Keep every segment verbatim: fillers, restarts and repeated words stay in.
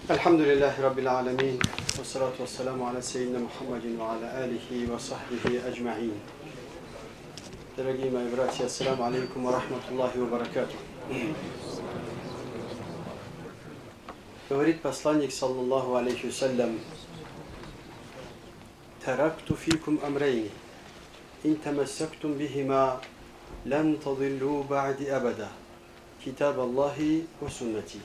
الحمد لله رب العالمين والصلاة والسلام على سيدنا محمد وعلى آله وصحبه أجمعين. Дорогие мои братья, ассаламу алейкум ва рахматуллахи ва баракатух. Говорит посланник, саллаллаху алейхи вассалям: «Таракту фикум амрейни, ин тамассактум бихима, лан тадиллу ба'ди абада, китаб Аллахи ва суннати».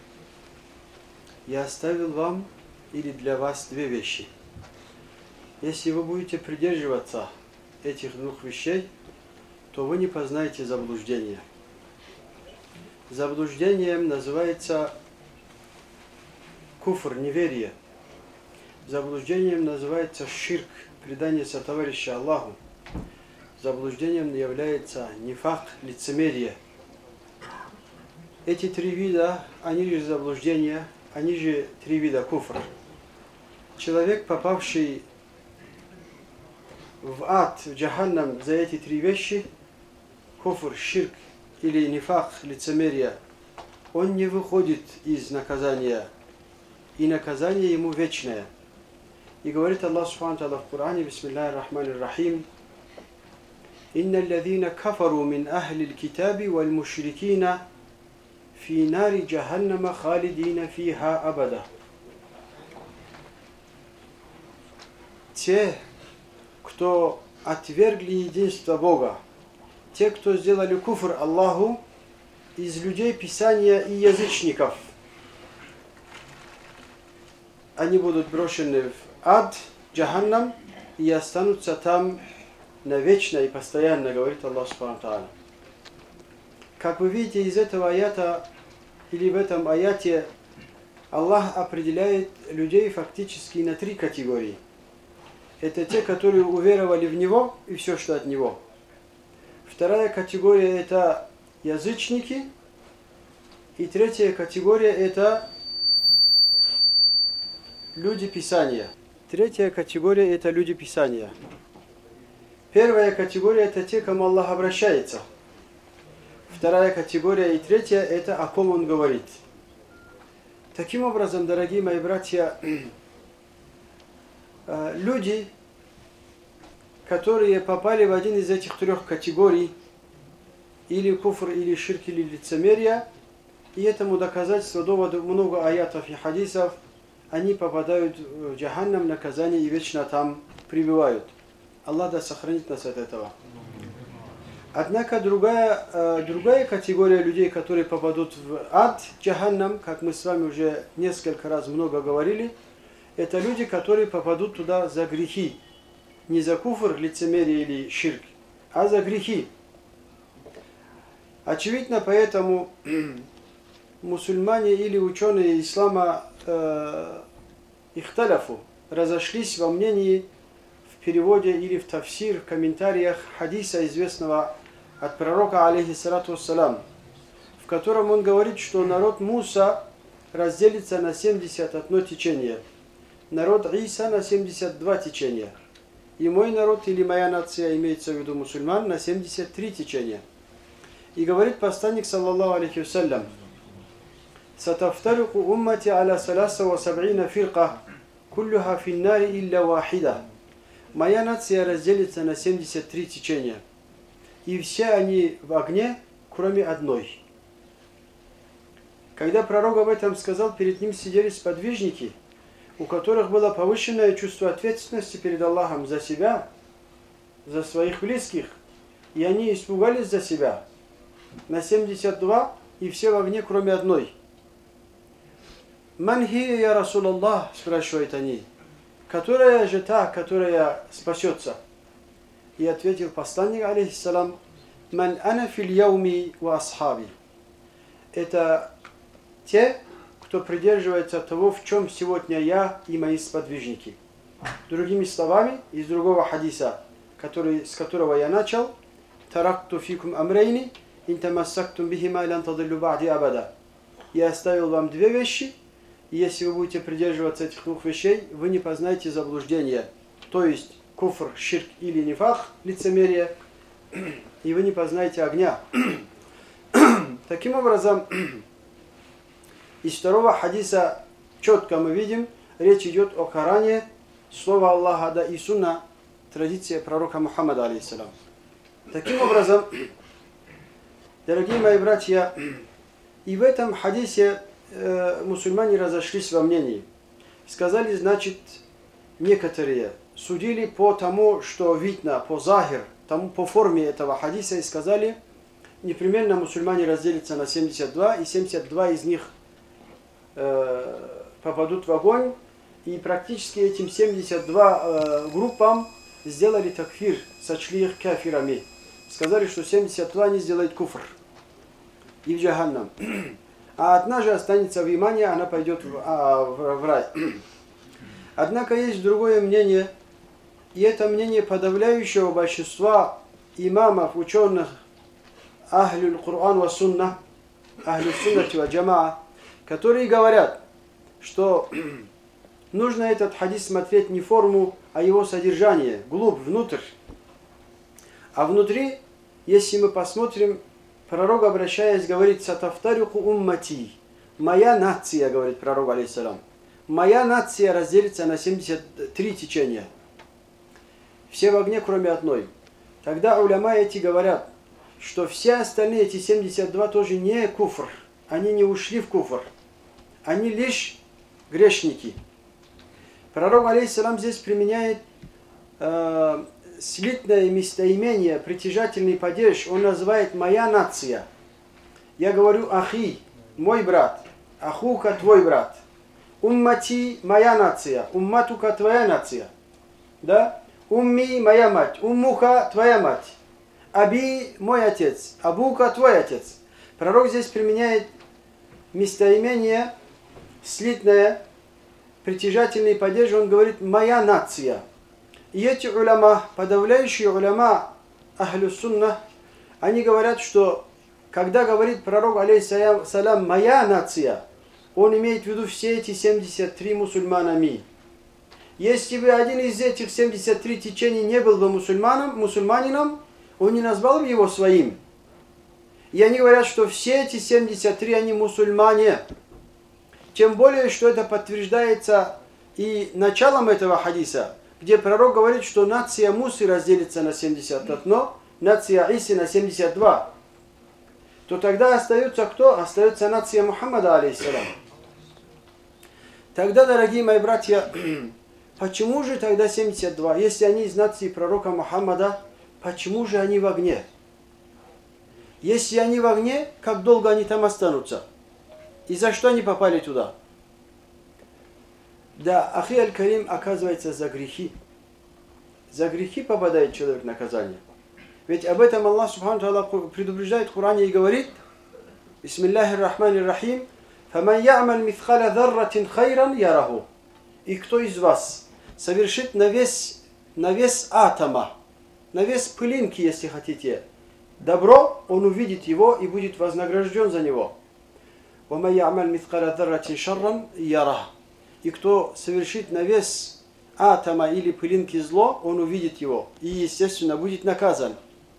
Я оставил вам или для вас две вещи. Если вы будете придерживаться этих двух вещей, то вы не познаете заблуждение. Заблуждением называется куфр, неверие. Заблуждением называется ширк, предание сотоварища Аллаху. Заблуждением является нифак, лицемерие. Эти три вида, они же заблуждения, они же три вида куфра. Человек, попавший в ад, в джаханнам за эти три вещи, куфр, ширк или нифак, лицемерие, он не выходит из наказания, и наказание ему вечное. И говорит Аллах Субхану Тааля в Коране: бисмиллахи рахмани рахим: «Инна аллазина кафару мин ахли аль-китаби валь мушрикина фи нари джаханнама халидина фиха абада». Те, кто отвергли единство Бога, те, кто сделали куфр Аллаху, из людей Писания и язычников, они будут брошены в ад, джаханнам, и останутся там навечно и постоянно, говорит Аллах Субхану Тааля. Как вы видите из этого аята, или в этом аяте, Аллах определяет людей фактически на три категории. Это те, которые уверовали в Него и все, что от Него. Вторая категория – это язычники. И третья категория – это люди Писания. Третья категория – это люди Писания. Первая категория – это те, к кому Аллах обращается. Вторая категория и третья – это о ком Он говорит. Таким образом, дорогие мои братья, люди, которые попали в один из этих трех категорий, или куфр, или ширк, или лицемерие, и этому доказательство, доводу много аятов и хадисов, они попадают в джаханнам, наказание, и вечно там пребывают. Аллах да сохранит нас от этого. Однако другая, другая категория людей, которые попадут в ад, джаханнам, как мы с вами уже несколько раз много говорили, это люди, которые попадут туда за грехи. Не за куфр, лицемерие или ширк, а за грехи. Очевидно, поэтому мусульмане или ученые ислама э, ихталяфу, разошлись во мнении в переводе или в тафсир, в комментариях хадиса, известного от пророка, алейхиссалату вассалам, в котором он говорит, что народ Муса разделится на семьдесят одно течение, народ Иса на семьдесят два течения, и мой народ или моя нация, имеется в виду мусульман, на семьдесят три течения. И говорит посланник, саллаллаху алейхи вассалям: «Сатафтарику уммати аля саласа ва саб'ина фирка, куллюха финнари илля вахида». Моя нация разделится на семьдесят три течения, и все они в огне, кроме одной. Когда пророк об этом сказал, перед ним сидели сподвижники, у которых было повышенное чувство ответственности перед Аллахом за себя, за своих близких, и они испугались за себя. На семьдесят два, и все в огне, кроме одной. «Ман хия, я Расулаллах?» – спрашивают они. «Которая же та, которая спасется?» И ответил посланник, алейхиссалам: «Ман ана фил яуми ва асхаби». Это те, кто придерживается того, в чем сегодня я и мои сподвижники. Другими словами, из другого хадиса, который, с которого я начал: «Таракту фикум амрейни, ин тамассактум бихима, лан тадиллу ба'ди абада». Я оставил вам две вещи, и если вы будете придерживаться этих двух вещей, вы не познаете заблуждения, то есть куфр, ширк или нифах, лицемерие, и вы не познаете огня. Таким образом, из второго хадиса четко мы видим, речь идет о Коране, слово Аллаха, да и сунна, традиция пророка Мухаммада, алейхиссалам. Таким образом, дорогие мои братья, и в этом хадисе э, мусульмане разошлись во мнении. Сказали, значит, некоторые судили по тому, что видно, по захир, тому, по форме этого хадиса, и сказали, непременно мусульмане разделятся на семьдесят два, и семьдесят два из них э, попадут в огонь, и практически этим семьдесят два э, группам сделали такфир, сочли их кафирами. Сказали, что семьдесят два не сделает куфр и в джаханнам. А одна же останется в имане, она пойдет в, а, в, в рай. Однако есть другое мнение, и это мнение подавляющего большинства имамов, ученых, ахлюль Кур'ан ва сунна, ахлюль суннати ва джамаа, которые говорят, что нужно этот хадис смотреть не форму, а его содержание, глубь, внутрь. А внутри, если мы посмотрим, пророк, обращаясь, говорит, «Сатафтариху уммати». Моя нация, говорит пророк, алейхиссалам. Моя нация разделится на семьдесят три течения. Все в огне, кроме одной. Тогда уляма эти говорят, что все остальные, эти семьдесят два, тоже не куфр. Они не ушли в куфр. Они лишь грешники. Пророк, алейхиссалам, здесь применяет э, слитное местоимение, притяжательный падеж. Он называет «моя нация». Я говорю «ахи», мой брат. «Ахука», твой брат. «Уммати», моя нация. «Умматука», твоя нация. Да? «Умми», моя мать. «Уммуха», твоя мать. «Аби», мой отец. «Абука», твой отец. Пророк здесь применяет местоимение слитное, притяжательный падеж. Он говорит «моя нация». И эти уляма, подавляющие уляма ахлю сунна, они говорят, что когда говорит пророк, алейхиссалям, «моя нация», он имеет в виду все эти семьдесят три мусульманами. Если бы один из этих семьдесят три течений не был бы мусульманом, мусульманином, он не назвал бы его своим. И они говорят, что все эти семьдесят три, они мусульмане. Тем более, что это подтверждается и началом этого хадиса, где пророк говорит, что нация Мусы разделится на семьдесят один, нация Иси на семьдесят два. То тогда остается кто? Остается нация Мухаммада, алейхиссалам. Тогда, дорогие мои братья, почему же тогда семьдесят два? Если они из нации пророка Мухаммада, почему же они в огне? Если они в огне, как долго они там останутся? И за что они попали туда? Да, ахи аль-карим, оказывается, за грехи. За грехи попадает человек в наказание. Ведь об этом Аллах Субхану Тааля предупреждает в Коране и говорит: Бисмиллахир Рахманир Рахим, «Фаман я'маль мithqala дharратин хайран яраху». И кто из вас совершит на вес, на вес атома, на вес пылинки, если хотите, добро, он увидит его и будет вознагражден за него. «Ваман я'маль мithqala дharратин шарран ярах». И кто совершит на вес атома или пылинки зло, он увидит его и, естественно, будет наказан.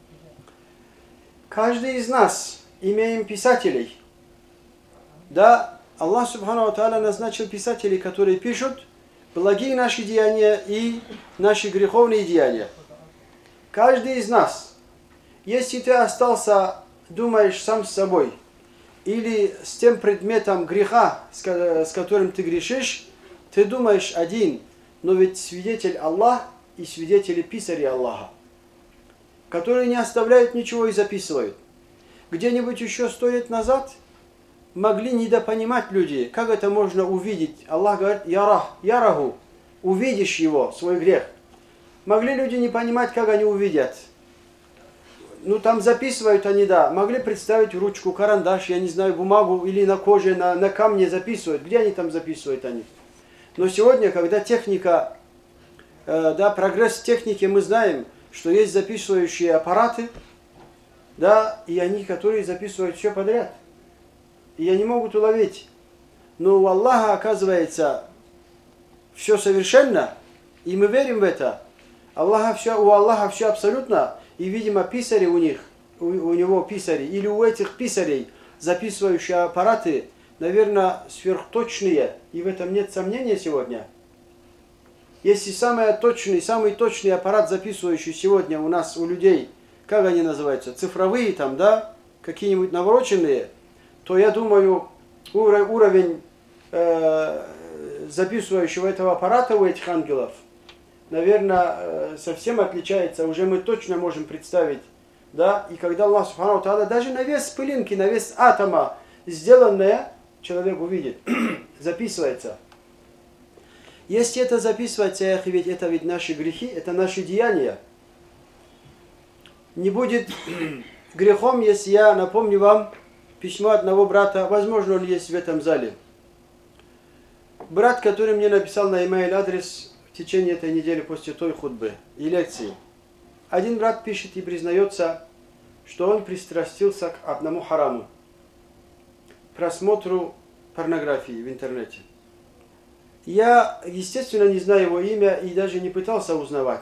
Каждый из нас имеем писателей. Да, Аллах Субхану Тааля назначил писателей, которые пишут благие наши деяния и наши греховные деяния. Каждый из нас, если ты остался, думаешь сам с собой, или с тем предметом греха, с которым ты грешишь, ты думаешь один, но ведь свидетель Аллах и свидетели писари Аллаха, которые не оставляют ничего и записывают. Где-нибудь еще сто лет назад могли недопонимать люди, как это можно увидеть. Аллах говорит: «Ярах, яраху», увидишь его, свой грех. Могли люди не понимать, как они увидят. Ну, там записывают они, да. Могли представить ручку, карандаш, я не знаю, бумагу или на коже, на, на камне записывают. Где они там записывают они? Но сегодня, когда техника, э, да, прогресс техники, мы знаем, что есть записывающие аппараты, да, и они, которые записывают все подряд. И они могут уловить. Но у Аллаха, оказывается, все совершенно, и мы верим в это. Аллаха все, у Аллаха все абсолютно, и, видимо, писари у них, у, у него писари, или у этих писарей записывающие аппараты, наверное, сверхточные, и в этом нет сомнения сегодня. Если самый точный, самый точный аппарат, записывающий сегодня у нас, у людей, как они называются, цифровые там, да, какие-нибудь навороченные, то я думаю, уровень э, записывающего этого аппарата у этих ангелов, наверное, совсем отличается. Уже мы точно можем представить, да, и когда Аллах Субхану Тааля даже на вес пылинки, на вес атома сделанное, человек увидит, записывается. Если это записывается, ведь это ведь наши грехи, это наши деяния. Не будет грехом, если я напомню вам письмо одного брата, возможно, он есть в этом зале. Брат, который мне написал на e-mail адрес в течение этой недели после той хутбы и лекции. Один брат пишет и признается, что он пристрастился к одному хараму. Просмотру порнографии в интернете. Я, естественно, не знаю его имя и даже не пытался узнавать.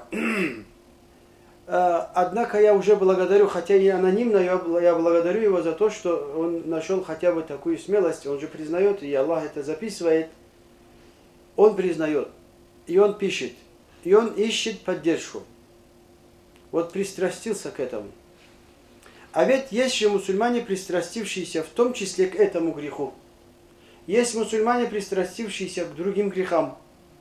Однако я уже благодарю, хотя и анонимно, я благодарю его за то, что он нашел хотя бы такую смелость. Он же признает, и Аллах это записывает. Он признает, и он пишет, и он ищет поддержку. Вот пристрастился к этому. А ведь есть же мусульмане, пристрастившиеся в том числе к этому греху. Есть мусульмане, пристрастившиеся к другим грехам.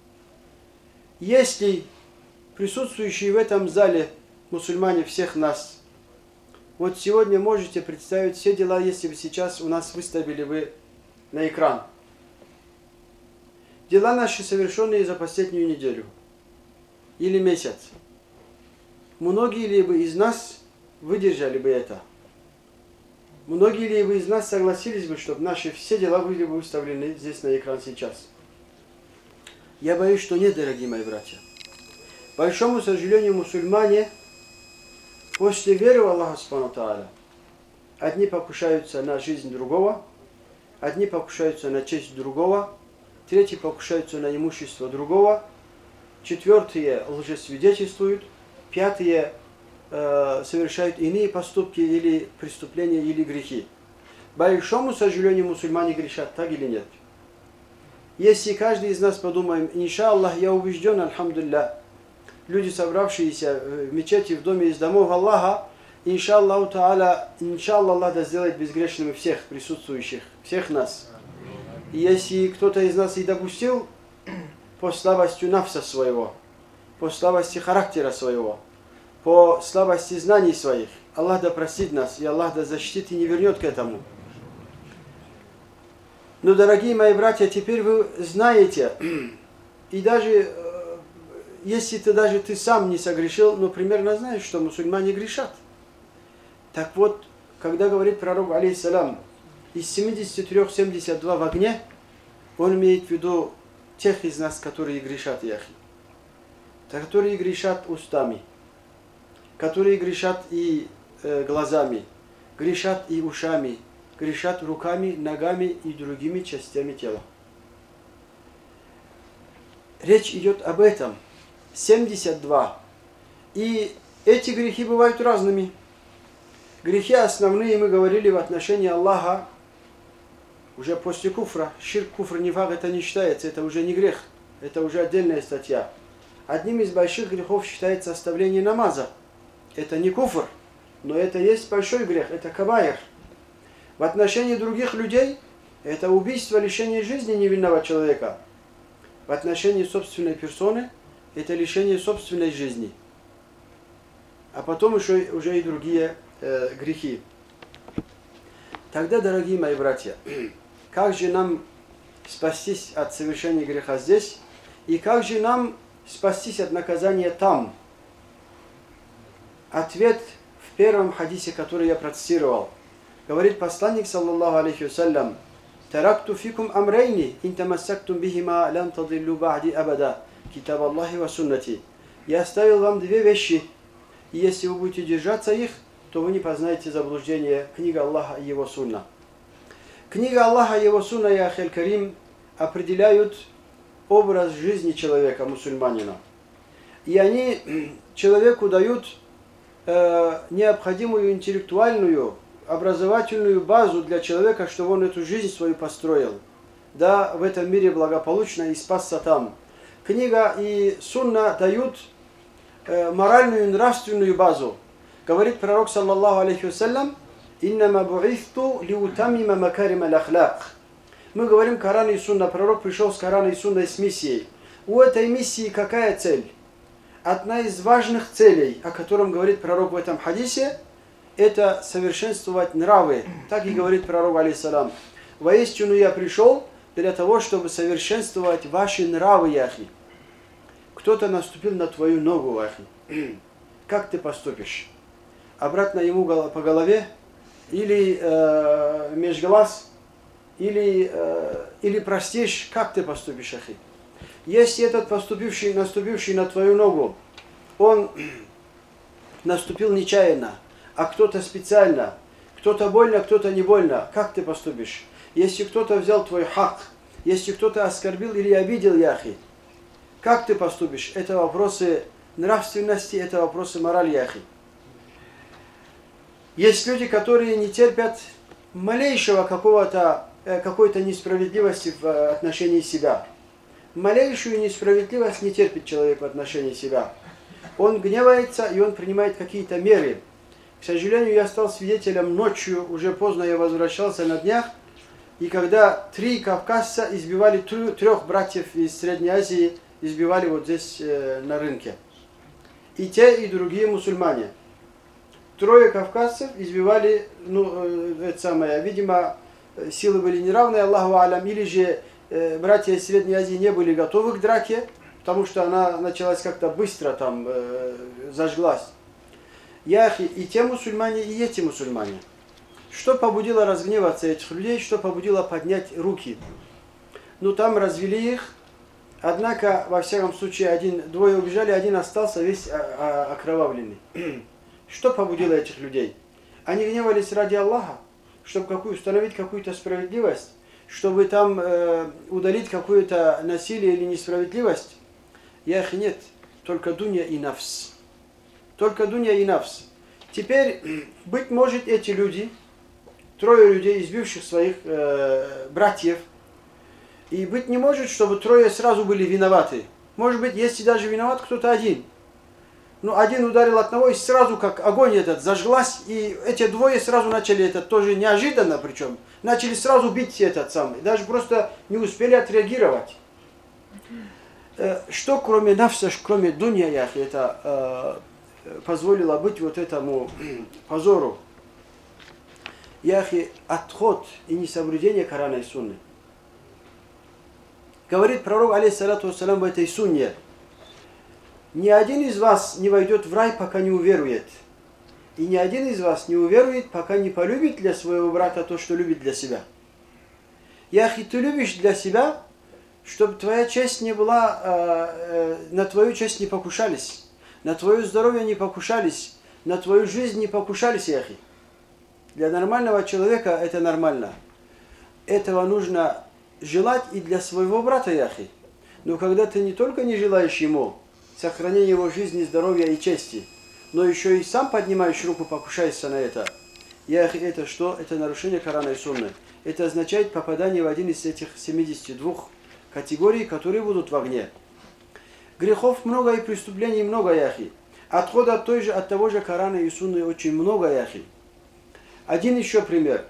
Если присутствующие в этом зале мусульмане всех нас, вот сегодня можете представить все дела, если бы сейчас у нас выставили вы на экран. Дела наши, совершенные за последнюю неделю или месяц. Многие ли бы из нас выдержали бы это? Многие ли бы из нас согласились бы, чтобы наши все дела были бы выставлены здесь на экран сейчас? Я боюсь, что нет, дорогие мои братья. К большому сожалению, мусульмане после веры в Аллаха Субхану Тааля одни покушаются на жизнь другого, одни покушаются на честь другого, третьи покушаются на имущество другого, четвертые лжесвидетельствуют, пятые э, совершают иные поступки или преступления, или грехи. К большому сожалению, мусульмане грешат, так или нет? Если каждый из нас подумаем, иншаллах, я убежден, альхамдулилля, люди, собравшиеся в мечети, в доме из домов Аллаха, иншаллаху та'аля, иншаллах, Аллах да сделает безгрешными всех присутствующих, всех нас. И если кто-то из нас и допустил по слабости нафса своего, по слабости характера своего, по слабости знаний своих, Аллах да простит нас, и Аллах да защитит и не вернет к этому. Но, дорогие мои братья, теперь вы знаете, и даже, если ты даже ты сам не согрешил, но примерно знаешь, что мусульмане грешат. Так вот, когда говорит пророк, алейхиссалям, из семидесяти трёх семьдесят два в огне, он имеет в виду тех из нас, которые грешат, яхи. Которые грешат устами, которые грешат и э, глазами, грешат и ушами, грешат руками, ногами и другими частями тела. Речь идет об этом. семьдесят два. И эти грехи бывают разными. Грехи основные, мы говорили, в отношении Аллаха, уже после куфра. Ширк, куфр, нифак, это не считается, это уже не грех. Это уже отдельная статья. Одним из больших грехов считается оставление намаза. Это не куфр, но это есть большой грех, это кабаир. В отношении других людей это убийство, лишение жизни невинного человека. В отношении собственной персоны это лишение собственной жизни. А потом еще уже и другие э, грехи. Тогда, дорогие мои братья, как же нам спастись от совершения греха здесь? И как же нам спастись от наказания там? Ответ в первом хадисе, который я процитировал. Говорит посланник, саллаллаху алейхи вассалям, «Таракту фикум амрейни, ин тамассактум бихима лан тадиллу ба'ди абада, китаб Аллахи ва суннати». Я оставил вам две вещи, и если вы будете держаться их, то вы не познаете заблуждение. Книга Аллаха и Его сунна. Книга Аллаха и Его сунна, я ахель карим, определяют образ жизни человека, мусульманина. И они человеку дают э, необходимую интеллектуальную образовательную базу для человека, чтобы он эту жизнь свою построил. Да, в этом мире благополучно и спасся там. Книга и сунна дают э, моральную и нравственную базу. Говорит пророк, саллаллаху алейхи вассалям, «Иннама бу'ифту лиутамима макарима лахлак». Мы говорим Коран и сунна. Пророк пришел с Корана и сунной с миссией. У этой миссии какая цель? Одна из важных целей, о котором говорит пророк в этом хадисе, это совершенствовать нравы. Так и говорит пророк, алейхиссалам. «Воистину я пришел для того, чтобы совершенствовать ваши нравы, яхи». Кто-то наступил на твою ногу, яхи. Как ты поступишь? Обратно ему по голове? Или э, меж глаз? Или, э, или простишь? Как ты поступишь, яхи? Если этот поступивший, наступивший на твою ногу, он наступил нечаянно, а кто-то специально, кто-то больно, кто-то не больно, как ты поступишь? Если кто-то взял твой хак, если кто-то оскорбил или обидел, яхи, как ты поступишь? Это вопросы нравственности, это вопросы морали, яхи. Есть люди, которые не терпят малейшего какого-то, какой-то несправедливости в отношении себя. Малейшую несправедливость не терпит человек в отношении себя. Он гневается, и он принимает какие-то меры. К сожалению, я стал свидетелем ночью, уже поздно я возвращался на днях, и когда три кавказца избивали трех братьев из Средней Азии, избивали вот здесь э, на рынке. И те, и другие мусульмане. Трое кавказцев избивали, ну, э, это самое, видимо, силы были неравные, Аллаху алям, или же братья из Средней Азии не были готовы к драке, потому что она началась как-то быстро, там, э, зажглась. Яхи, и те мусульмане, и эти мусульмане. Что побудило разгневаться этих людей, что побудило поднять руки? Ну, там развели их, однако, во всяком случае, один, двое убежали, один остался весь окровавленный. Что побудило этих людей? Они гневались ради Аллаха, чтобы какую, установить какую-то справедливость, чтобы там э, удалить какое-то насилие или несправедливость. Яхи, нет, только дунья и нафс. Только дунья и нафс. Теперь, быть может, эти люди, трое людей, избивших своих э, братьев, и быть не может, чтобы трое сразу были виноваты. Может быть, если даже виноват кто-то один. Ну, один ударил одного, и сразу, как огонь этот зажглась, и эти двое сразу начали, это тоже неожиданно причем, начали сразу бить этот самый, даже просто не успели отреагировать. Что кроме нафса, кроме дунья, яхи, это э, позволило быть вот этому позору? Яхи, отход и несоблюдение Корана и Сунны. Говорит пророк, алейхиссалату вассалям, в этой сунне: ни один из вас не войдет в рай, пока не уверует. И ни один из вас не уверует, пока не полюбит для своего брата то, что любит для себя. Яхи, ты любишь для себя, чтобы твоя честь не была, э, э, на твою честь не покушались, на твое здоровье не покушались, на твою жизнь не покушались, яхи. Для нормального человека это нормально. Этого нужно желать и для своего брата, яхи. Но когда ты не только не желаешь ему сохранения его жизни, здоровья и чести, но еще и сам поднимаешь руку, покушаешься на это. Яхи, это что? Это нарушение Корана и Сунны. Это означает попадание в один из этих семидесяти двух категорий, которые будут в огне. Грехов много и преступлений много, яхи. Отхода от, той же, от того же Корана и Сунны очень много, яхи. Один еще пример.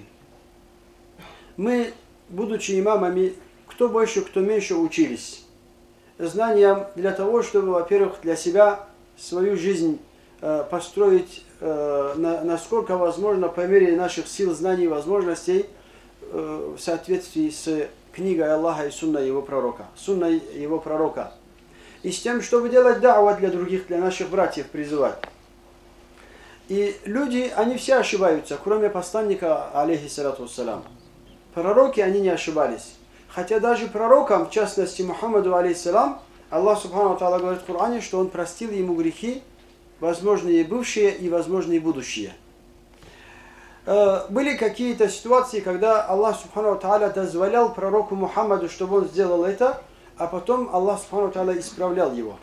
Мы, будучи имамами, кто больше, кто меньше учились знаниям для того, чтобы, во-первых, для себя свою жизнь э, построить э, на, насколько возможно, по мере наших сил, знаний и возможностей э, в соответствии с книгой Аллаха и сунной его пророка. Сунной его пророка. И с тем, чтобы делать да'ва для других, для наших братьев призывать. И люди, они все ошибаются, кроме посланника, алейхиссалату вассалям. Пророки, они не ошибались. Хотя даже пророкам, в частности Мухаммаду, алейхиссалам, Аллах субхану ва тааля говорит в Коране, что Он простил ему грехи, возможные бывшие и возможные будущие. Были какие-то ситуации, когда Аллах субхану ва тааля дозволял пророку Мухаммаду, чтобы он сделал это, а потом Аллах субхану ва тааля исправлял его.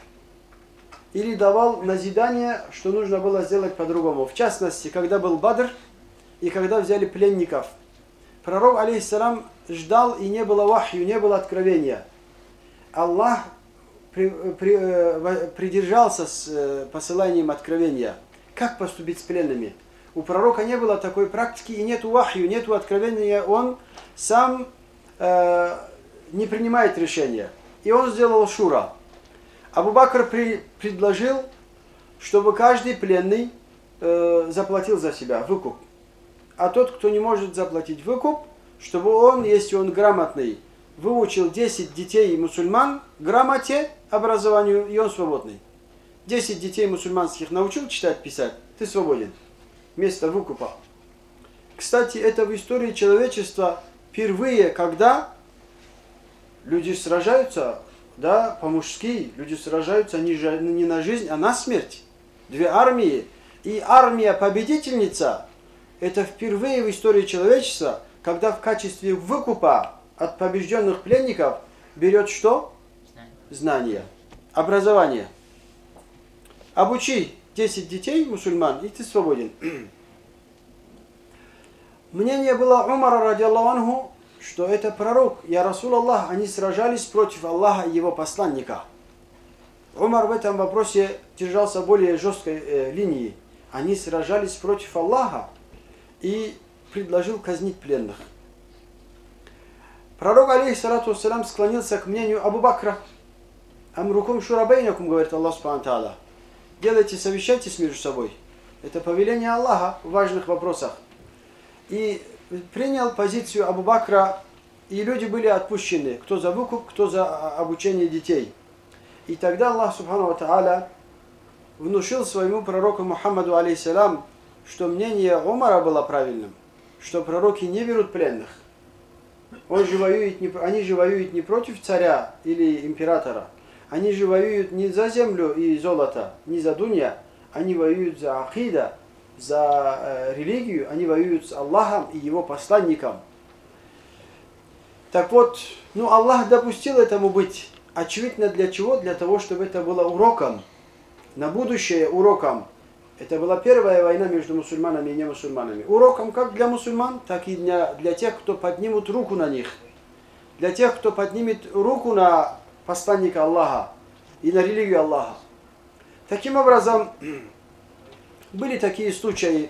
Или давал назидание, что нужно было сделать по-другому. В частности, когда был Бадр, и когда взяли пленников, пророк, алейхиссалам, ждал, и не было вахью, не было откровения. Аллах при, при, э, придержался с э, посыланием откровения. Как поступить с пленными? У пророка не было такой практики, и нету вахью, нету откровения, он сам э, не принимает решения. И он сделал шура. Абу Бакр при, предложил, чтобы каждый пленный э, заплатил за себя выкуп. А тот, кто не может заплатить выкуп, чтобы он, если он грамотный, выучил десять детей мусульман грамоте, образованию, и он свободный. десять детей мусульманских научил читать, писать, ты свободен. Вместо выкупа. Кстати, это в истории человечества впервые, когда люди сражаются, да, по-мужски, люди сражаются не, не на жизнь, а на смерть. Две армии. И армия победительница, это впервые в истории человечества, когда в качестве выкупа от побежденных пленников берет что? Знания. Образование. Обучи десять детей мусульман, и ты свободен. Мнение было Умара, ради Аллаху анху, что это пророк, я Расул Аллах, они сражались против Аллаха и его посланника. Умар в этом вопросе держался более жесткой э, линии. Они сражались против Аллаха и предложил казнить пленных. Пророк, алейхиссалату вассалям, склонился к мнению Абу Бакра. Амрукум шурабейнакум, говорит Аллах субхану тааля. Делайте, совещайтесь между собой. Это повеление Аллаха в важных вопросах. И принял позицию Абу Бакра, и люди были отпущены. Кто за выкуп, кто за обучение детей. И тогда Аллах субхану тааля внушил своему пророку Мухаммаду, алейхиссалам, что мнение Умара было правильным, что пророки не берут пленных. Он же воюет не, они же воюют не против царя или императора. Они же воюют не за землю и золото, не за дунья. Они воюют за акида, за э, религию. Они воюют с Аллахом и его посланником. Так вот, ну Аллах допустил этому быть. Очевидно, для чего? Для того, чтобы это было уроком. На будущее уроком. Это была первая война между мусульманами и немусульманами. Уроком как для мусульман, так и для, для тех, кто поднимут руку на них. Для тех, кто поднимет руку на посланника Аллаха и на религию Аллаха. Таким образом, были такие случаи.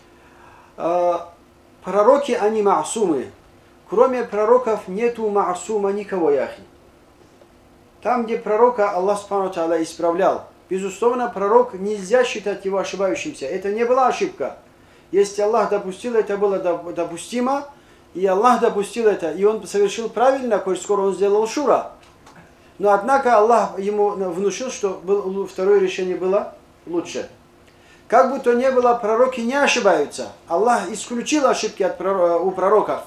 Пророки, они маасумы. Кроме пророков нету маасума никого, яхи. Там, где пророка Аллах субхану тааля исправлял, безусловно, пророк, нельзя считать его ошибающимся. Это не была ошибка. Если Аллах допустил, это было допустимо, и Аллах допустил это, и он совершил правильно, коль скоро он сделал шура. Но однако Аллах ему внушил, что второе решение было лучше. Как бы то ни было, пророки не ошибаются. Аллах исключил ошибки от пророк, у пророков.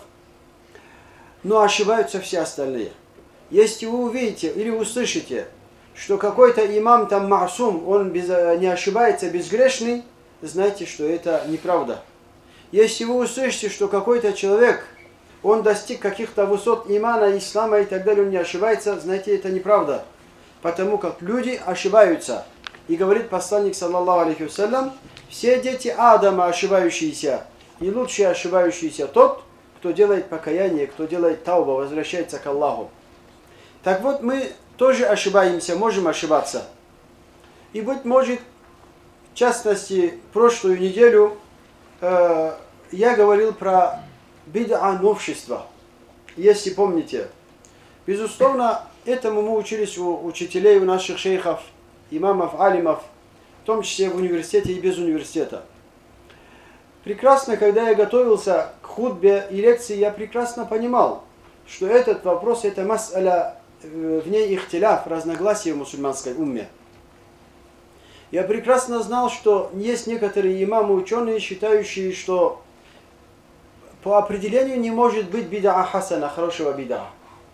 Но ошибаются все остальные. Если вы увидите или услышите, что какой-то имам там маасум, он без, не ошибается, безгрешный, знайте, что это неправда. Если вы услышите, что какой-то человек, он достиг каких-то высот имана, ислама и так далее, он не ошибается, знайте, это неправда. Потому как люди ошибаются. И говорит посланник, саллаллаху алейхи вассалям, все дети Адама ошибающиеся, и лучший ошибающийся тот, кто делает покаяние, кто делает тауба, возвращается к Аллаху. Так вот, мы тоже ошибаемся, можем ошибаться. И, быть может, в частности, прошлую неделю э, я говорил про бид'a новшества. Если помните. Безусловно, этому мы учились у учителей, у наших шейхов, имамов, алимов, в том числе в университете и без университета. Прекрасно, когда я готовился к хутбе и лекции, я прекрасно понимал, что этот вопрос, это мас'аля, в ней ихтиляф, разногласия в мусульманской умме. Я прекрасно знал, что есть некоторые имамы, ученые, считающие, что по определению не может быть бид'a хасана, хорошего бид'a.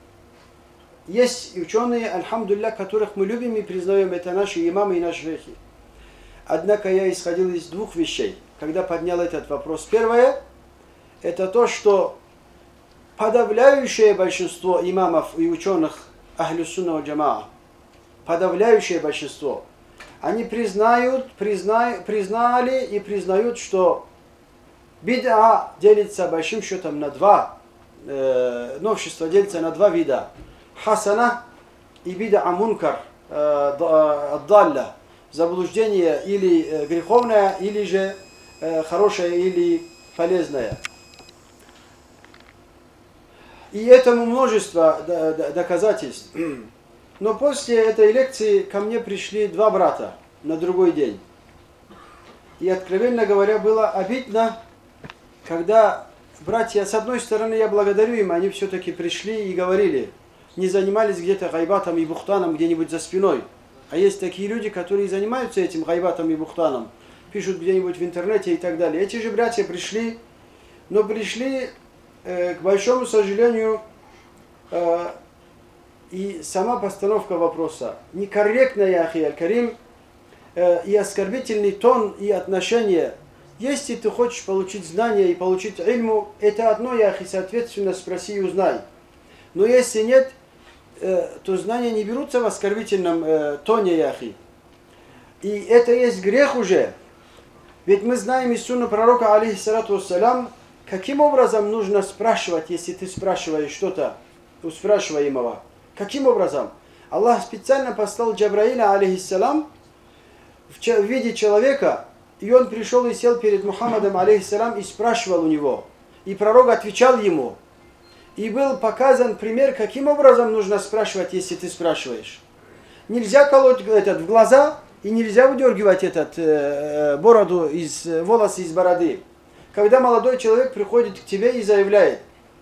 Есть ученые, альхамдулилля, которых мы любим и признаем, это наши имамы и наши шейхи. Однако я исходил из двух вещей, когда поднял этот вопрос. Первое, это то, что подавляющее большинство имамов и ученых Ахлюс-Сунна валь Джамаа, подавляющее большинство, они признают, призна, признали и признают, что Бид'а делится большим счетом на два, э, новшество делится на два вида. Хасана и бид'а мункар, э, далля, заблуждение или э, греховное, или же э, хорошее, или полезное. И этому множество доказательств. Но после этой лекции ко мне пришли два брата на другой день. И, откровенно говоря, было обидно, когда братья, с одной стороны, я благодарю им, они все-таки пришли и говорили, не занимались где-то гайбатом и бухтаном где-нибудь за спиной. А есть такие люди, которые занимаются этим гайбатом и бухтаном, пишут где-нибудь в интернете и так далее. Эти же братья пришли, но пришли, э, к большому сожалению, э, и сама постановка вопроса некорректная, ахи аль-карим, э, и оскорбительный тон и отношение. Если ты хочешь получить знания и получить ильму, это одно, яхи, соответственно, спроси и узнай. Но если нет, э, то знания не берутся в оскорбительном э, тоне, яхи. И это есть грех уже. Ведь мы знаем из сунны пророка, алейхиссалату вассалям, каким образом нужно спрашивать, если ты спрашиваешь что-то у спрашиваемого. Каким образом? Аллах специально послал Джабраиля, алейхиссалам, в виде человека, и он пришел и сел перед Мухаммадом, алейхиссалам, и спрашивал у него. И пророк отвечал ему. И был показан пример, каким образом нужно спрашивать, если ты спрашиваешь. Нельзя колоть этот в глаза, и нельзя выдергивать этот э, бороду из волосы из бороды. Когда молодой человек приходит к тебе и заявляет,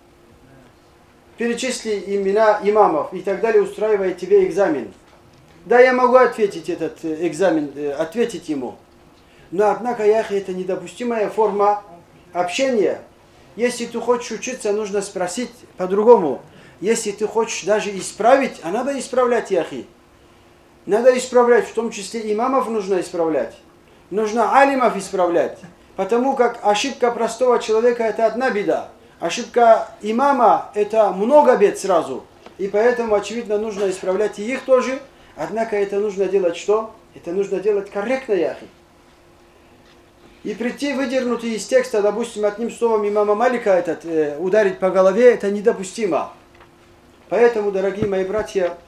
перечисли имена имамов и так далее, устраивает тебе экзамен. Да, я могу ответить этот экзамен, ответить ему. Но, однако, яхи, это недопустимая форма общения. Если ты хочешь учиться, нужно спросить по-другому. Если ты хочешь даже исправить, а надо исправлять, яхи. Надо исправлять, в том числе имамов нужно исправлять. Нужно алимов исправлять. Потому как ошибка простого человека – это одна беда. Ошибка имама – это много бед сразу. И поэтому, очевидно, нужно исправлять и их тоже. Однако это нужно делать что? Это нужно делать корректно, яхи. И прийти выдернутый из текста, допустим, одним словом имама Малика этот, э, ударить по голове, это недопустимо. Поэтому, дорогие мои братья,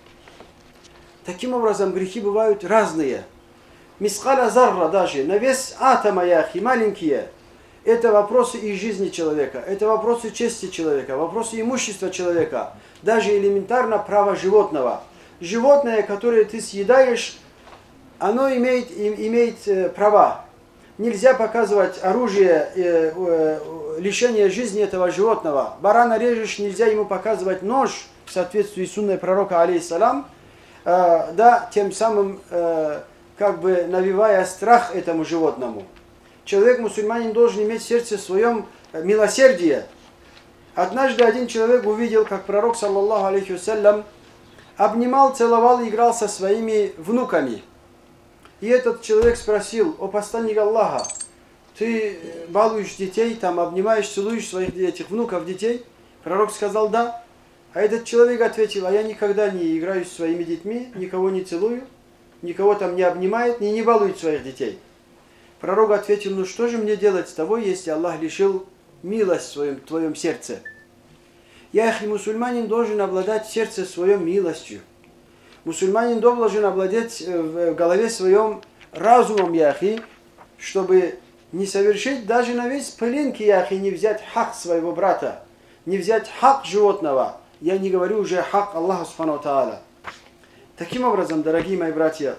таким образом грехи бывают разные. Мискаля зарра даже, на вес атома, яхи, маленькие. Это вопросы из жизни человека, это вопросы чести человека, вопросы имущества человека, даже элементарно право животного. Животное, которое ты съедаешь, оно имеет, имеет э, права. Нельзя показывать оружие, э, э, лишение жизни этого животного. Барана режешь, нельзя ему показывать нож, в соответствии с сунной пророка, алейхиссалам, э, да, тем самым э, как бы навевая страх этому животному. Человек-мусульманин должен иметь в сердце своем милосердие. Однажды один человек увидел, как пророк, саллаллаху алейхи вассалям, обнимал, целовал и играл со своими внуками. И этот человек спросил: о посланник Аллаха, ты балуешь детей, там обнимаешь, целуешь своих этих внуков, детей? Пророк сказал: да. А этот человек ответил: а я никогда не играю с своими детьми, никого не целую, никого там не обнимает, не, не балует своих детей. Пророк ответил: ну что же мне делать с того, если Аллах лишил милость в своем, твоем сердце? Яхи, мусульманин должен обладать в сердце своем милостью. Мусульманин должен обладать в голове своем разумом, яхи, чтобы не совершить даже на весь пылинки, яхи, не взять хак своего брата, не взять хак животного. Я не говорю уже хак Аллаха субхану ва тааля. Таким образом, дорогие мои братья,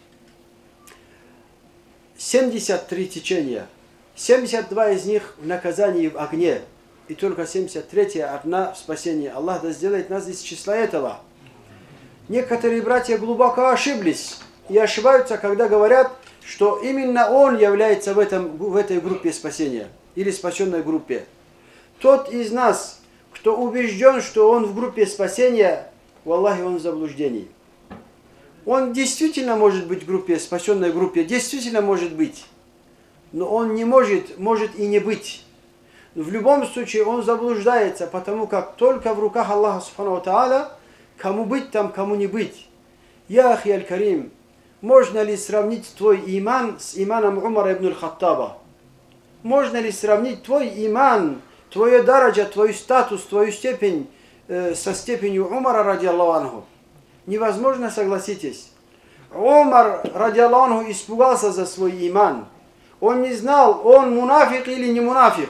семьдесят три течения, семьдесят два из них в наказании в огне, и только семьдесят третья одна в спасении. Аллах да сделает нас из числа этого. Некоторые братья глубоко ошиблись и ошибаются, когда говорят, что именно он является в, этом, в этой группе спасения или спасенной группе. Тот из нас, кто убежден, что он в группе спасения, валлахи, он в заблуждении. Он действительно может быть в группе, спасенной группе, действительно может быть. Но он не может, может и не быть. В любом случае он заблуждается, потому как только в руках Аллаха субхану ва тааля, кому быть там, кому не быть. Я, ахи аль-карим, можно ли сравнить твой иман с иманом Умара ибн аль-Хаттаба? можно ли сравнить твой иман, твое дараджа, твой статус, твою степень э, со степенью Умара, ради Аллаху анху? Невозможно, согласитесь. Умар, ради Аллаху анху, испугался за свой иман. Он не знал, он мунафик или не мунафик.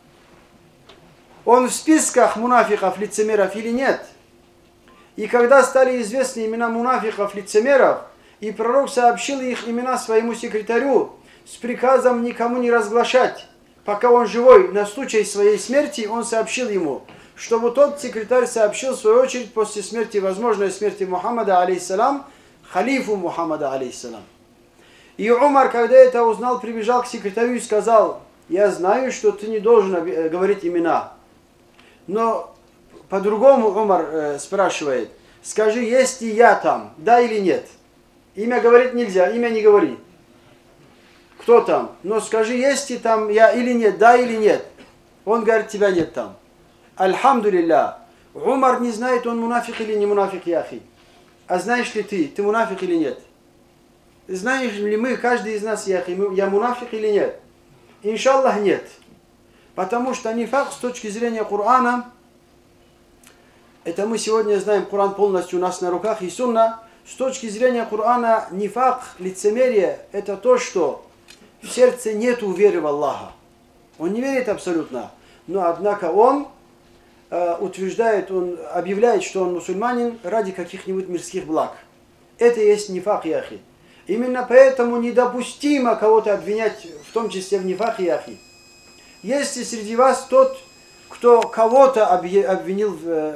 Он в списках мунафиков, лицемеров или нет. И когда стали известны имена мунафиков, лицемеров, и пророк сообщил их имена своему секретарю с приказом никому не разглашать, пока он живой, на случай своей смерти, он сообщил ему, чтобы тот секретарь сообщил в свою очередь после смерти, возможной смерти Мухаммада, алейхиссалам, халифу Мухаммада, алейхиссалам. И Умар, когда это узнал, прибежал к секретарю и сказал: я знаю, что ты не должен говорить имена, но по-другому Умар э, спрашивает: скажи, есть ли я там, да или нет? Имя говорить нельзя, имя не говори. Кто там? Но скажи, есть ли там я или нет, да или нет? Он говорит: тебя нет там. Альхамдулилля. Умар не знает, он мунафик или не мунафик, яхи. А знаешь ли ты, ты мунафик или нет? Знаешь ли мы, каждый из нас, яхи, я мунафик или нет? Иншаллах нет. Потому что нифак с точки зрения Корана, это мы сегодня знаем, Коран полностью у нас на руках и сунна. С точки зрения Корана, нифак, лицемерие, это то, что в сердце нету веры в Аллаха. Он не верит абсолютно. Но однако он э, утверждает, он объявляет, что он мусульманин ради каких-нибудь мирских благ. Это и есть нифак, яхи. Именно поэтому недопустимо кого-то обвинять, в том числе в нифак, яхи. Если среди вас тот, кто кого-то обвинил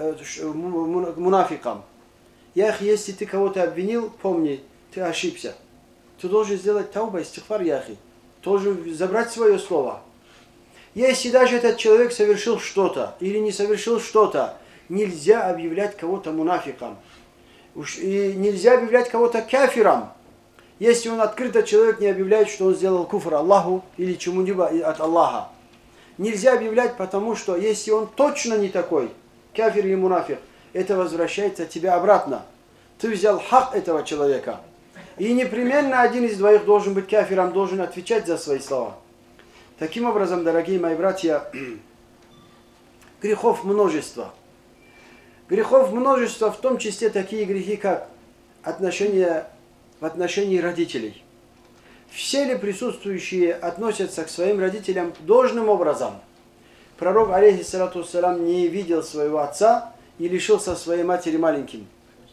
мунафиком, яхи, если ты кого-то обвинил, помни, ты ошибся. Ты должен сделать тауба, истигфар, яхи. Должен забрать свое слово. Если даже этот человек совершил что-то или не совершил что-то, нельзя объявлять кого-то мунафиком. И нельзя объявлять кого-то кафиром. Если он открыто, человек не объявляет, что он сделал куфр Аллаху или чему-либо от Аллаха. Нельзя объявлять, потому что если он точно не такой, кафир или мунафик, это возвращается от тебя обратно. Ты взял хак этого человека. И непременно один из двоих должен быть кафиром, должен отвечать за свои слова. Таким образом, дорогие мои братья, грехов множество. Грехов множество, в том числе такие грехи, как отношения в отношении родителей. Все ли присутствующие относятся к своим родителям должным образом? Пророк, алейхиссалату вассалам, не видел своего отца и лишился своей матери маленьким.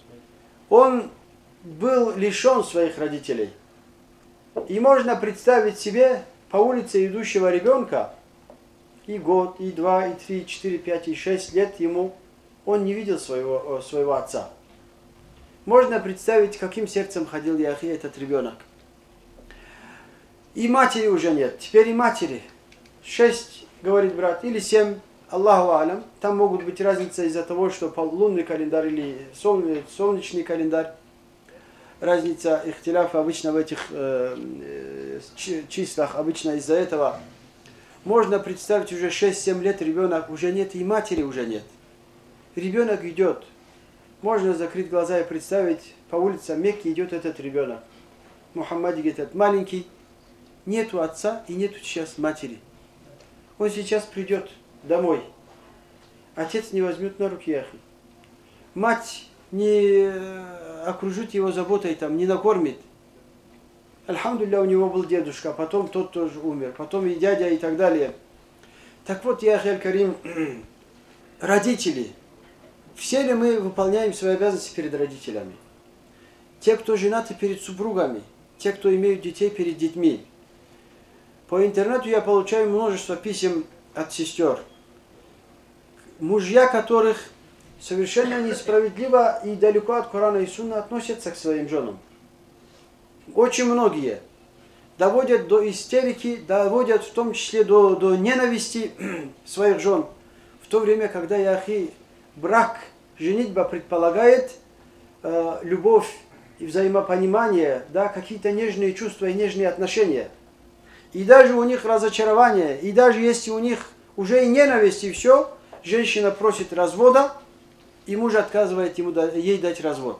Он был лишен своих родителей. И можно представить себе по улице идущего ребенка, и год, и два, и три, и четыре, пять, и шесть лет ему, он не видел своего, своего отца. Можно представить, каким сердцем ходил яхи этот ребенок. И матери уже нет. Теперь и матери. Шесть, говорит брат, или семь, Аллаху алям. Там могут быть разница из-за того, что лунный календарь или солнечный календарь. Разница ихтиляфа обычно в этих э, числах, обычно из-за этого. Можно представить, уже шесть-семь лет ребенок уже нет, и матери уже нет. Ребенок идет. Можно закрыть глаза и представить, по улицам Мекки идет этот ребенок. Мухаммад говорит, маленький, нету отца и нету сейчас матери. Он сейчас придет домой. Отец не возьмет на руки яхи. Мать не окружит его заботой, там, не накормит. Альхамдулилля, у него был дедушка, потом тот тоже умер, потом и дядя и так далее. Так вот, яхи аль-Карим, родители. Все ли мы выполняем свои обязанности перед родителями? Те, кто женаты, перед супругами. Те, кто имеют детей, перед детьми. По интернету я получаю множество писем от сестер. Мужья, которых совершенно несправедливо и далеко от Корана и Сунны относятся к своим женам. Очень многие доводят до истерики, доводят в том числе до, до ненависти своих жен. В то время, когда яхи, брак, женитьба предполагает э, любовь и взаимопонимание, да, какие-то нежные чувства и нежные отношения. И даже у них разочарование, и даже если у них уже и ненависть, и все, женщина просит развода, и муж отказывает ему, ей дать развод.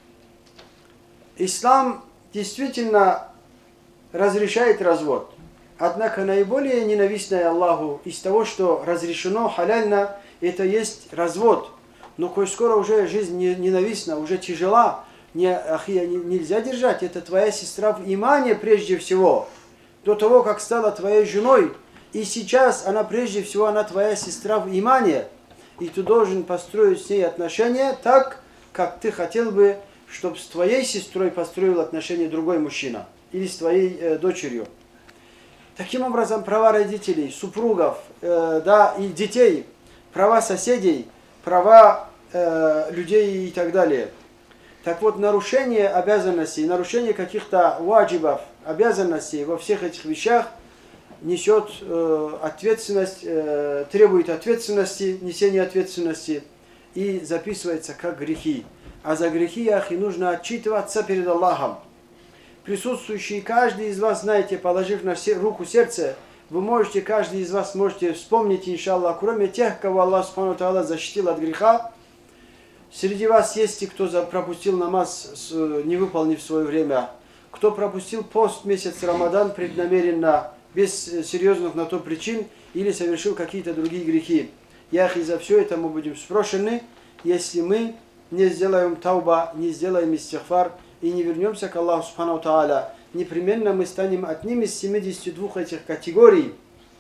Ислам действительно разрешает развод. Однако наиболее ненавистное Аллаху из того, что разрешено халяльно, это есть развод. Но коль скоро уже жизнь ненавистна, уже тяжела, не, ахия, нельзя держать, это твоя сестра в имане прежде всего. До того, как стала твоей женой, и сейчас она прежде всего, она твоя сестра в имане. И ты должен построить с ней отношения так, как ты хотел бы, чтобы с твоей сестрой построил отношения другой мужчина. Или с твоей э, дочерью. Таким образом, права родителей, супругов, э, да, и детей, права соседей, права э, людей и так далее. Так вот, нарушение обязанностей, нарушение каких-то ваджибов, обязанностей во всех этих вещах несет э, ответственность, э, требует ответственности, несения ответственности и записывается как грехи. А за грехи, ахи, нужно отчитываться перед Аллахом. Присутствующие, каждый из вас, знаете, положив на руку сердце, вы можете, каждый из вас можете вспомнить, иншаллах, кроме тех, кого Аллах Субхану Тааля защитил от греха, среди вас есть и кто пропустил намаз, не выполнив свое время, кто пропустил пост месяц Рамадан преднамеренно, без серьезных на то причин, или совершил какие-то другие грехи. Яхи, за все это мы будем спрошены, если мы не сделаем тауба, не сделаем истихфар и не вернемся к Аллаху Субхану Тааля. Непременно мы станем одним из семидесяти двух этих категорий,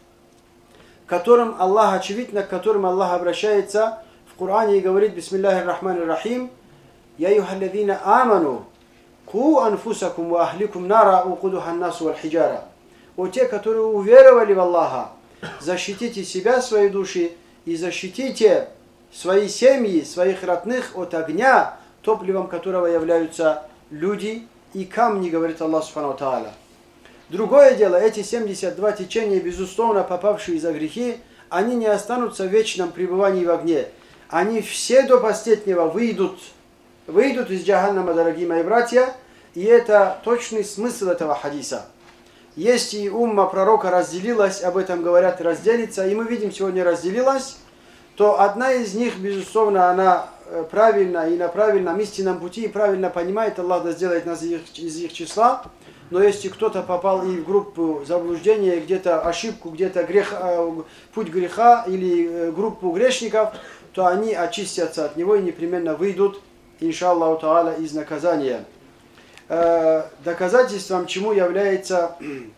к которым Аллах, очевидно, к которым Аллах обращается в Коране и говорит: Бисмиллахи рахмани рахим, Я юхалладина аману, ку анфусакум ва ахликум нара укудуха насу валь хиджара. О те, которые уверовали в Аллаха, защитите себя, свои души, и защитите свои семьи, своих родных от огня, топливом которого являются люди и камни, говорит Аллах Субхану Тааля. Другое дело, эти семьдесят два течения, безусловно, попавшие за грехи, они не останутся в вечном пребывании в огне. Они все до последнего выйдут, выйдут из джаханнама, дорогие мои братья, и это точный смысл этого хадиса. Есть и умма пророка разделилась, об этом говорят, разделится, и мы видим, сегодня разделилась, то одна из них, безусловно, она правильно и на правильном истинном пути, и правильно понимает, Аллах да сделает нас из их, из их числа. Но если кто-то попал и в группу заблуждения, где-то ошибку, где-то грех, путь греха или группу грешников, то они очистятся от него и непременно выйдут, иншаллаху та'аля, из наказания. Доказательством чему является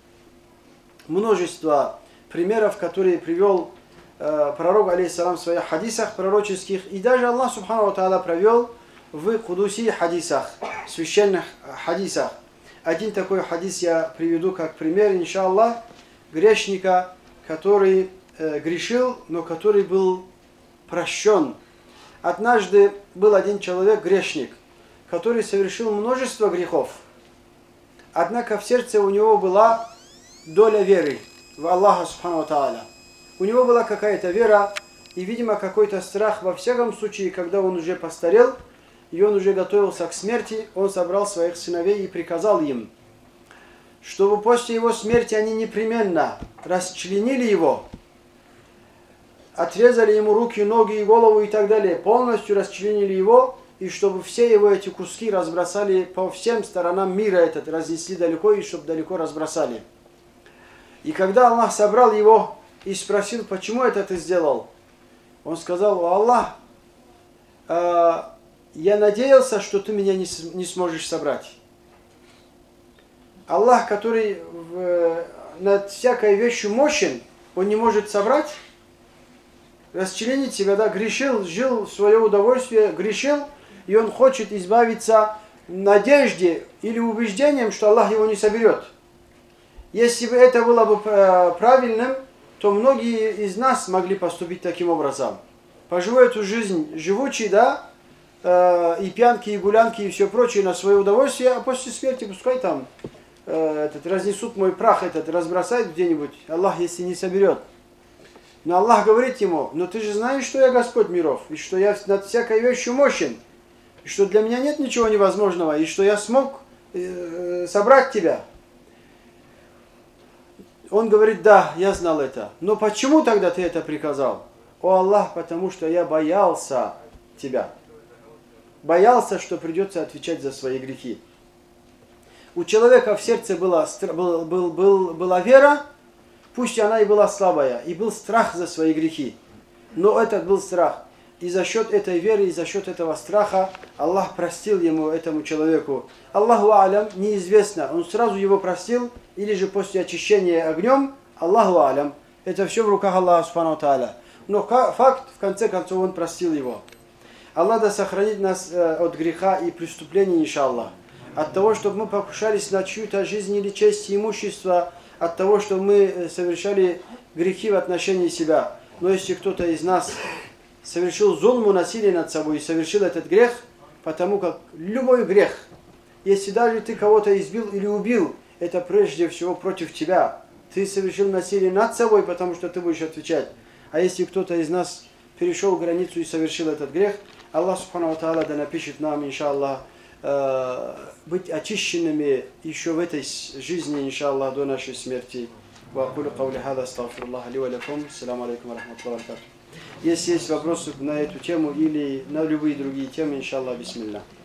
множество примеров, которые привел пророк, алейхиссалам, в своих хадисах пророческих, и даже Аллах Субхану Тааля провел в кудуси хадисах, священных хадисах. Один такой хадис я приведу как пример, иншаллах, грешника, который э, грешил, но который был прощен. Однажды был один человек, грешник, который совершил множество грехов. Однако в сердце у него была доля веры в Аллаха Субхану Тааля. У него была какая-то вера и, видимо, какой-то страх. Во всяком случае, когда он уже постарел, и он уже готовился к смерти, он собрал своих сыновей и приказал им, чтобы после его смерти они непременно расчленили его, отрезали ему руки, ноги и голову и так далее, полностью расчленили его, и чтобы все его эти куски разбросали по всем сторонам мира этот, разнесли далеко, и чтобы далеко разбросали. И когда Аллах собрал его и спросил, почему это ты сделал, он сказал: о Аллах, э, я надеялся, что ты меня не, не сможешь собрать. Аллах, который в, над всякой вещью мощен, он не может собрать, расчленить себя, да, грешил, жил в свое удовольствие, грешил, и он хочет избавиться надежде или убеждением, что Аллах его не соберет. Если бы это было бы правильным, то многие из нас могли поступить таким образом. Поживу эту жизнь живучий, да, э, и пьянки, и гулянки, и все прочее на свое удовольствие, а после смерти пускай там э, этот, разнесут мой прах, этот, разбросают где-нибудь, Аллах, если не соберет. Но Аллах говорит ему: но ты же знаешь, что я Господь миров, и что я над всякой вещью мощен, и что для меня нет ничего невозможного, и что я смог э, собрать тебя. Он говорит: да, я знал это. Но почему тогда ты это приказал? О Аллах, потому что я боялся тебя. Боялся, что придется отвечать за свои грехи. У человека в сердце была, был, был, был, была вера, Пусть она и была слабая, и был страх за свои грехи, но этот был страх. И за счет этой веры, и за счет этого страха Аллах простил ему, этому человеку. Аллаху алям, неизвестно, он сразу его простил, или же после очищения огнем, Аллаху алям. Это все в руках Аллаха субхану тааля. Но факт, в конце концов, он простил его. Аллах да сохранит нас э, от греха и преступлений, иншаллах. От того, чтобы мы покушались на чью-то жизнь или честь и имущество, от того, что мы совершали грехи в отношении себя. Но если кто-то из нас совершил зулму, насилие над собой и совершил этот грех, потому как любой грех, если даже ты кого-то избил или убил, это прежде всего против тебя. Ты совершил насилие над собой, потому что ты будешь отвечать. А если кто-то из нас перешел границу и совершил этот грех, Аллах субхану тааля да напишет нам, иншаллах, быть очищенными еще в этой жизни, иншаллах, до нашей смерти. وأقول قولي هذا استغفر الله لي ولكم. السلام عليكم ورحمة الله وبركاته. Если есть вопросы на эту тему или на любые другие темы, иншаллах, бисмилlah.